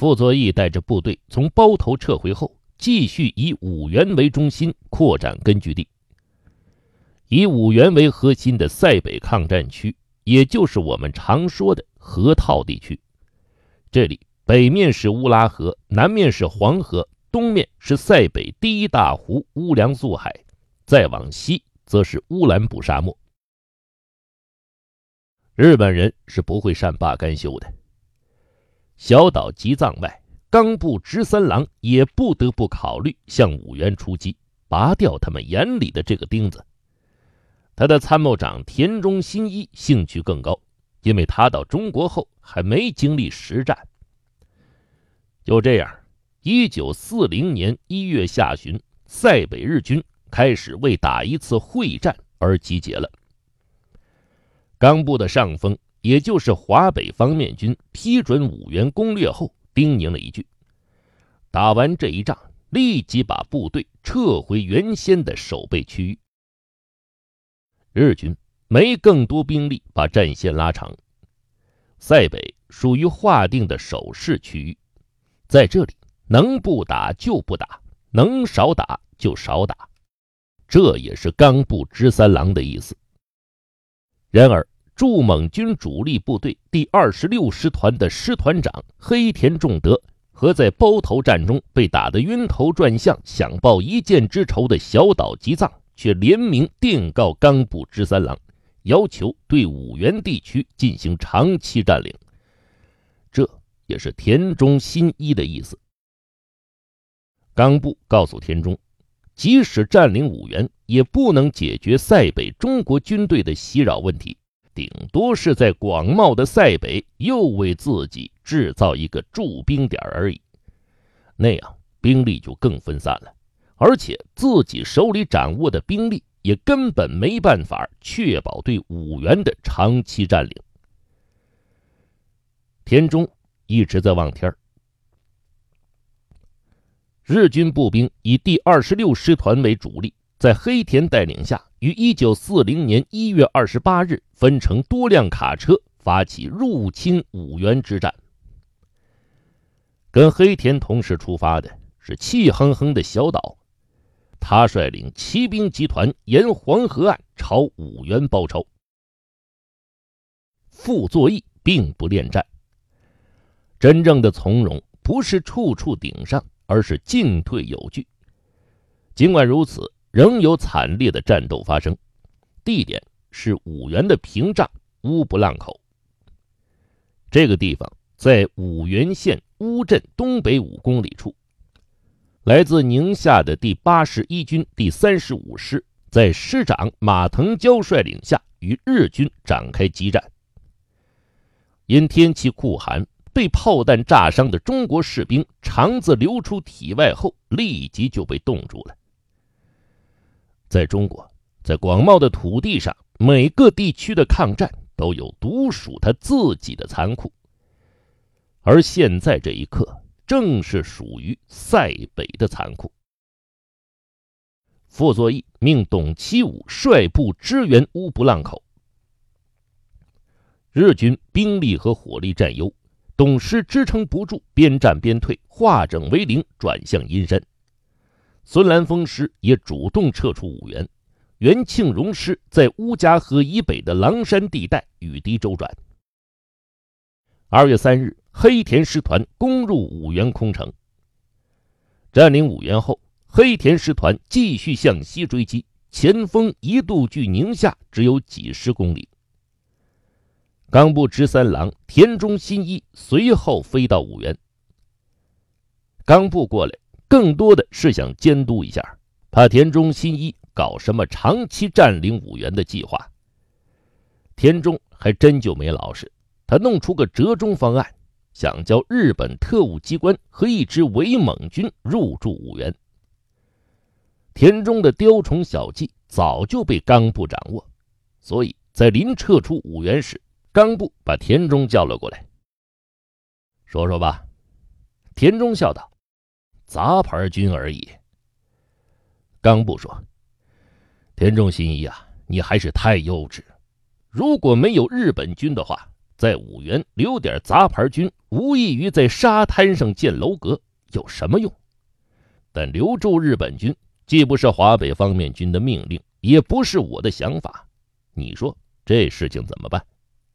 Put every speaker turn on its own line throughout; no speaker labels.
傅作义带着部队从包头撤回后，继续以五原为中心扩展根据地。以五原为核心的塞北抗战区，也就是我们常说的河套地区。这里北面是乌拉河，南面是黄河，东面是塞北第一大湖乌梁素海，再往西则是乌兰布沙漠。日本人是不会善罢甘休的。小岛吉藏外，冈部直三郎也不得不考虑向五原出击，拔掉他们眼里的这个钉子。他的参谋长田中新一兴趣更高，因为他到中国后还没经历实战。就这样，1940年1月下旬，塞北日军开始为打一次会战而集结了。冈部的上峰，也就是华北方面军批准五原攻略后，叮咛了一句：打完这一仗，立即把部队撤回原先的守备区域。日军没更多兵力把战线拉长。塞北属于划定的守势区域，在这里能不打就不打，能少打就少打，这也是冈部直三郎的意思。然而驻蒙军主力部队第26师团的师团长黑田重德和在包头战中被打得晕头转向，想报一箭之仇的小岛吉藏，却联名电告冈部直三郎，要求对五原地区进行长期占领。这也是田中新一的意思。冈部告诉田中，即使占领五原，也不能解决塞北中国军队的袭扰问题，顶多是在广袤的塞北又为自己制造一个驻兵点而已。那样兵力就更分散了，而且自己手里掌握的兵力也根本没办法确保对五原的长期占领。田中一直在望天。日军步兵以第26师团为主力，在黑田带领下，于1940年1月28日分成多辆卡车发起入侵五原之战。跟黑田同时出发的是气哼哼的小岛，他率领骑兵集团沿黄河岸朝五原包抄。傅作义并不恋战，真正的从容不是处处顶上，而是进退有据。尽管如此，仍有惨烈的战斗发生，地点是五原的屏障乌不浪口。这个地方在五原县乌镇东北5公里处。来自宁夏的第81军第35师在师长马腾蛟率领下与日军展开激战。因天气酷寒，被炮弹炸伤的中国士兵肠子流出体外后，立即就被冻住了。在中国，在广袤的土地上，每个地区的抗战都有独属他自己的残酷，而现在这一刻正是属于塞北的残酷。傅作义命董其武率部支援乌不浪口。日军兵力和火力占优，董师支撑不住，边战边退，化整为零，转向阴山。孙兰峰师也主动撤出五原，袁庆荣师在乌家河以北的狼山地带与敌周转。2月3日，黑田师团攻入五原空城。占领五原后，黑田师团继续向西追击，前锋一度距宁夏只有几十公里。冈部直三郎、田中新一随后飞到五原。冈部过来更多的是想监督一下，怕田中新一搞什么长期占领五原的计划。田中还真就没老实，他弄出个折中方案，想叫日本特务机关和一支伪蒙军入驻五原。田中的雕虫小技早就被冈部掌握，所以在临撤出五原时，冈部把田中叫了过来。说说吧。田中笑道，杂牌军而已。冈部说，田中新一啊，你还是太幼稚。如果没有日本军的话， 在五原留点杂牌军，无异于在沙滩上建楼阁，有什么用？但留住日本军既不是华北方面军的命令，也不是我的想法，你说这事情怎么办？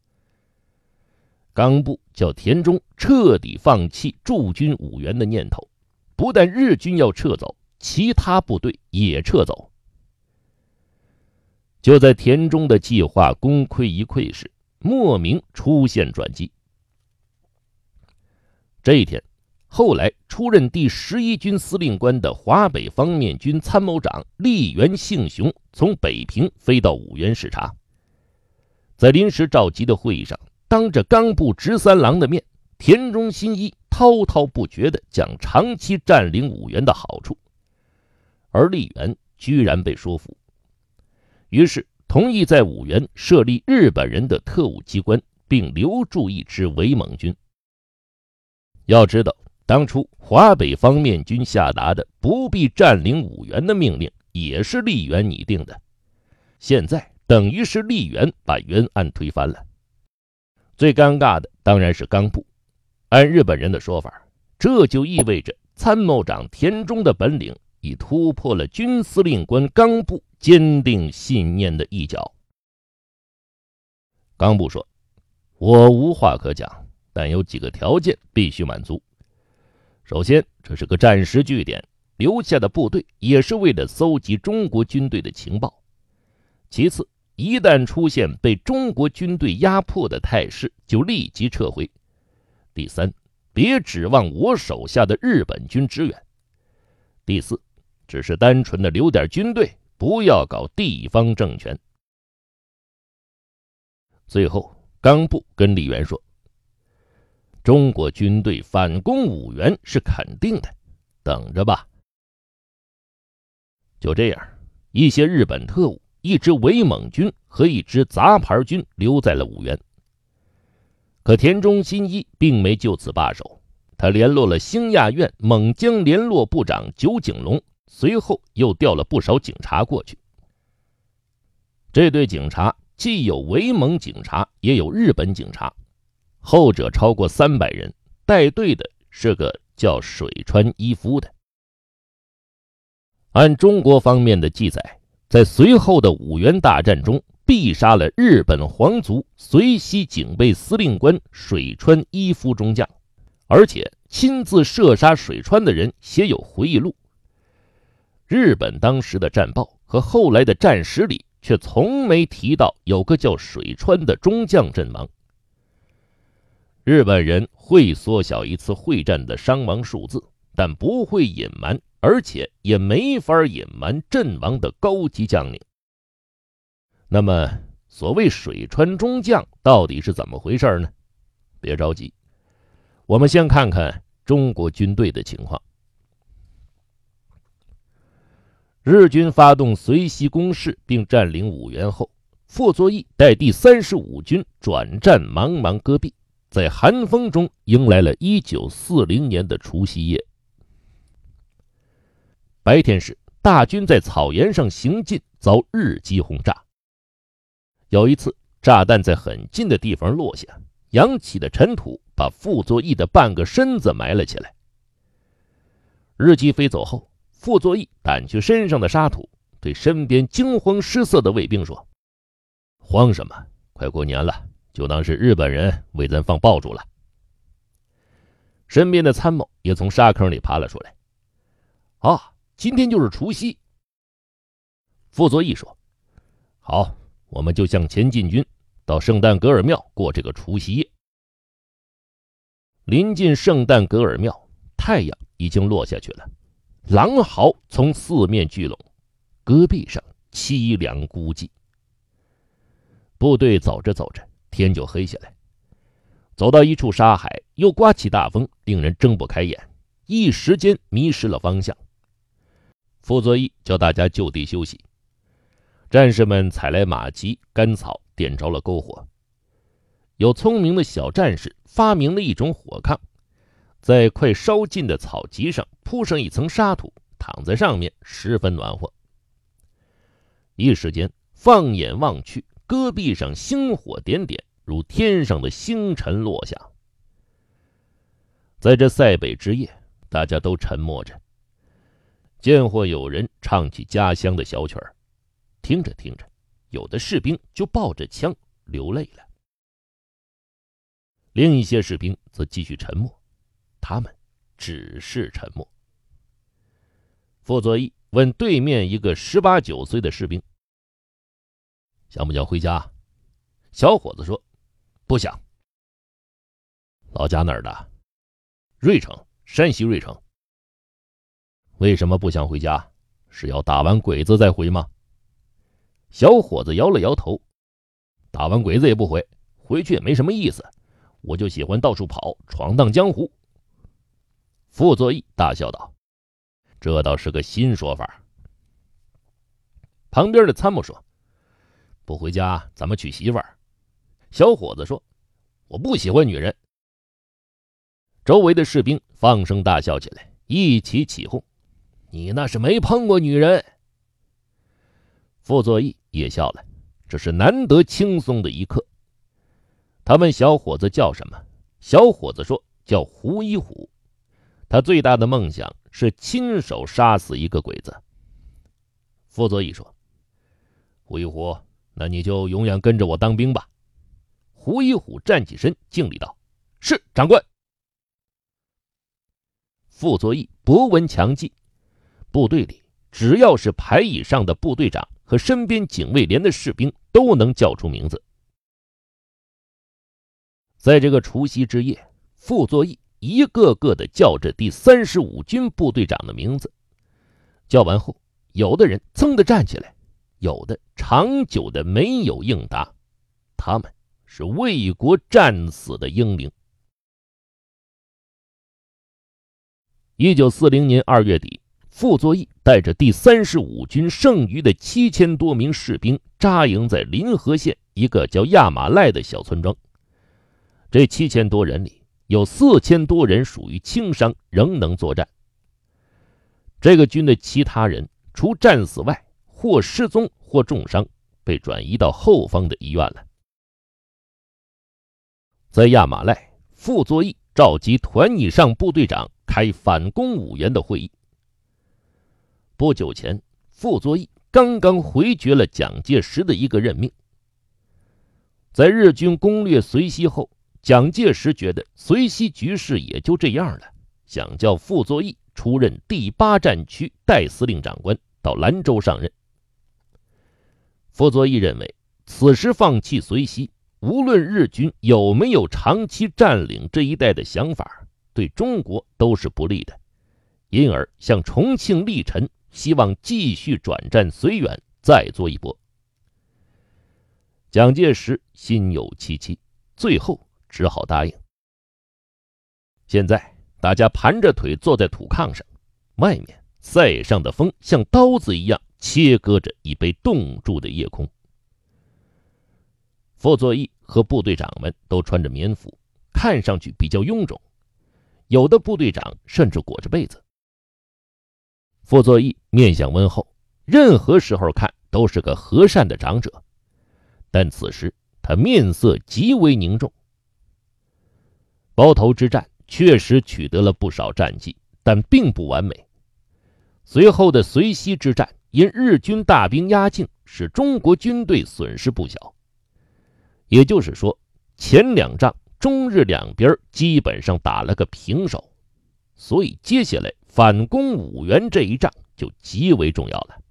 冈部叫田中彻底放弃驻军五原的念头，不但日军要撤走，其他部队也撤走。就在田中的计划功亏一篑时，莫名出现转机。这一天，后来出任第11军司令官的华北方面军参谋长栗原幸雄从北平飞到五原视察。在临时召集的会议上，当着冈部直三郎的面，田中新一滔滔不绝地讲长期占领五原的好处，而栗原居然被说服，于是同意在五原设立日本人的特务机关，并留驻一支伪蒙军。要知道，当初华北方面军下达的不必占领五原的命令也是栗原拟定的，现在等于是栗原把原案推翻了。最尴尬的当然是冈部，按日本人的说法，这就意味着参谋长田中的本领已突破了军司令官冈部坚定信念的一角。冈部说，我无话可讲，但有几个条件必须满足。首先，这是个战时据点，留下的部队也是为了搜集中国军队的情报。其次，一旦出现被中国军队压迫的态势，就立即撤回。第三，别指望我手下的日本军支援。第四，只是单纯的留点军队，不要搞地方政权。最后，冈部跟栗原说，中国军队反攻五原是肯定的，等着吧。就这样，一些日本特务、一支伪蒙军和一支杂牌军留在了五原。可田中新一并没就此罢手，他联络了兴亚院蒙江联络部长酒井隆，随后又调了不少警察过去。这队警察既有伪蒙警察，也有日本警察，后者超过300人，带队的是个叫水川一夫的。按中国方面的记载，在随后的五原大战中，毙杀了日本皇族绥西警备司令官水川一夫中将，而且亲自射杀水川的人写有回忆录。日本当时的战报和后来的战史里却从没提到有个叫水川的中将阵亡。日本人会缩小一次会战的伤亡数字，但不会隐瞒，而且也没法隐瞒阵亡的高级将领。那么所谓水川中将到底是怎么回事呢？别着急，我们先看看中国军队的情况。日军发动绥西攻势并占领五原后，傅作义带第35军转战茫茫戈壁，在寒风中迎来了1940年的除夕夜。白天时，大军在草原上行进，遭日机轰炸。有一次，炸弹在很近的地方落下，扬起的尘土把傅作义的半个身子埋了起来。日机飞走后，傅作义掸去身上的沙土，对身边惊慌失色的卫兵说：“慌什么？快过年了，就当是日本人为咱放爆竹了。”身边的参谋也从沙坑里爬了出来：“啊，今天就是除夕。”傅作义说：“好，我们就向前进军，到圣诞格尔庙过这个除夕夜。”临近圣诞格尔庙，太阳已经落下去了，狼嚎从四面聚拢，戈壁上凄凉孤寂。部队走着走着，天就黑下来，走到一处沙海，又刮起大风，令人睁不开眼，一时间迷失了方向。傅作义叫大家就地休息，战士们采来马蹄、干草，点着了篝火。有聪明的小战士发明了一种火炕，在快烧尽的草瘠上铺上一层沙土，躺在上面十分暖和。一时间，放眼望去，戈壁上星火点点， 如天上的星辰落下。在这塞北之夜，大家都沉默着，见或有人唱起家乡的小曲儿，听着听着，有的士兵就抱着枪流泪了。另一些士兵则继续沉默，他们只是沉默。傅作义问对面一个18、19岁的士兵：“想不想回家？”小伙子说：“不想。”“老家哪儿的？”“芮城，山西芮城。”“为什么不想回家？是要打完鬼子再回吗？”小伙子摇了摇头：“打完鬼子也不回，回去也没什么意思，我就喜欢到处跑，闯荡江湖。”傅作义大笑道：“这倒是个新说法。”旁边的参谋说：“不回家，咱们娶媳妇儿。”小伙子说：“我不喜欢女人。”周围的士兵放声大笑起来，一起起哄：“你那是没碰过女人。”傅作义也笑了，这是难得轻松的一刻。他问小伙子叫什么，小伙子说叫胡一虎，他最大的梦想是亲手杀死一个鬼子。傅作义说：“胡一虎，那你就永远跟着我当兵吧。”胡一虎站起身敬礼道：“是，长官。”傅作义博闻强记，部队里只要是排以上的部队长和身边警卫连的士兵都能叫出名字。在这个除夕之夜，傅作义一个个的叫着第35军部队长的名字。叫完后，有的人噌地站起来，有的长久的没有应答，他们是为国战死的英灵。1940年2月底，傅作义带着第35军剩余的7000多名士兵扎营在临河县一个叫亚马赖的小村庄。这7000多人里，有4000多人属于轻伤，仍能作战。这个军的其他人除战死外，或失踪或重伤，被转移到后方的医院了。在亚马赖，傅作义召集团以上部队长开反攻五原的会议。不久前，傅作义刚刚回绝了蒋介石的一个任命。在日军攻略绥西后，蒋介石觉得绥西局势也就这样了，想叫傅作义出任第8战区代司令长官，到兰州上任。傅作义认为，此时放弃绥西，无论日军有没有长期占领这一带的想法，对中国都是不利的，因而向重庆力陈，希望继续转战绥远，再做一波。蒋介石心有戚戚，最后只好答应。现在大家盘着腿坐在土炕上，外面塞上的风像刀子一样切割着已被冻住的夜空。傅作义和部队长们都穿着棉服，看上去比较臃肿，有的部队长甚至裹着被子。傅作义面相温厚，任何时候看都是个和善的长者，但此时他面色极为凝重。包头之战确实取得了不少战绩，但并不完美。随后的绥西之战，因日军大兵压境，使中国军队损失不小。也就是说，前两仗中日两边基本上打了个平手，所以接下来反攻五原这一仗就极为重要了。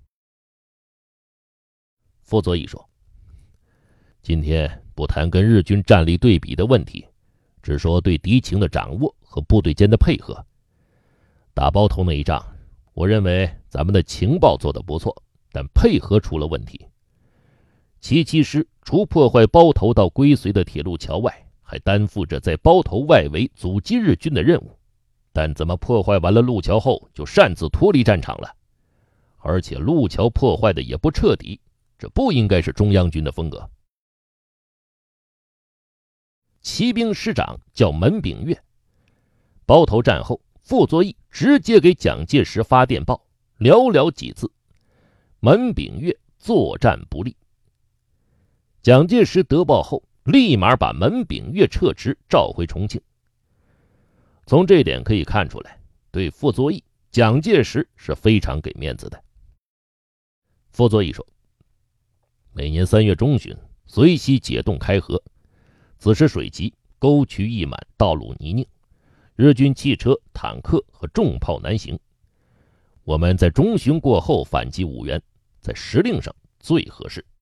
傅作义说：“今天不谈跟日军战力对比的问题，只说对敌情的掌握和部队间的配合。打包头那一仗，我认为咱们的情报做得不错，但配合出了问题。77师除破坏包头到归绥的铁路桥外，还担负着在包头外围阻击日军的任务，但怎么破坏完了路桥后就擅自脱离战场了？而且路桥破坏的也不彻底，这不应该是中央军的风格。”骑兵师长叫门炳月。包头战后，傅作义直接给蒋介石发电报，寥寥几字：门炳月作战不利。蒋介石得报后， 立马把门炳岳撤职，召回重庆。从这点可以看出来，对傅作义，蒋介石是非常给面子的。傅作义说，每年3月中旬，遂西解冻开河，此时水急，沟渠溢满，道路泥泞，日军汽车、坦克和重炮难行。我们在中旬过后反击五原，在时令上最合适。